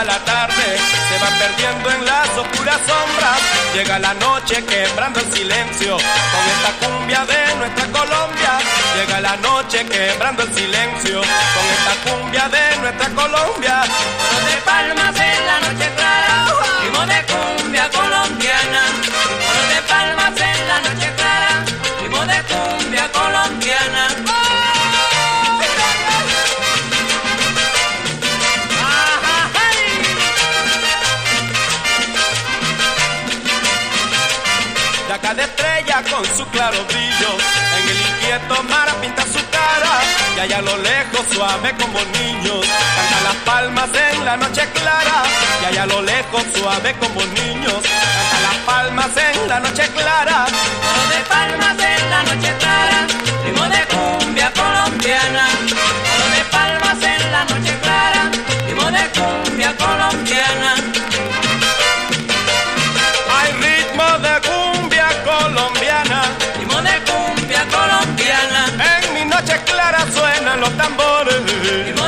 hacia la tarde se va perdiendo en las oscuras sombras. Llega la noche quebrando el silencio con esta cumbia de nuestra Colombia. Llega la noche quebrando el silencio con esta cumbia de nuestra Colombia. Oro de palmas en la noche clara, ritmo de cumbia colombiana. Oro de palmas en la noche clara, ritmo de cumbia colombiana. Ya cada estrella con su claro brillo en el inquieto mar pinta su cara. Y allá a lo lejos suave como niños canta las palmas en la noche clara. Y allá a lo lejos suave como niños canta las palmas en la noche clara. Oro de palmas en la noche clara, ritmo de cumbia colombiana. Oro de palmas en la noche clara, ritmo de cumbia colombiana. Hay ritmo de cumbia colombiana, Ritmo de cumbia colombiana. en mi noche clara suenan los tambores.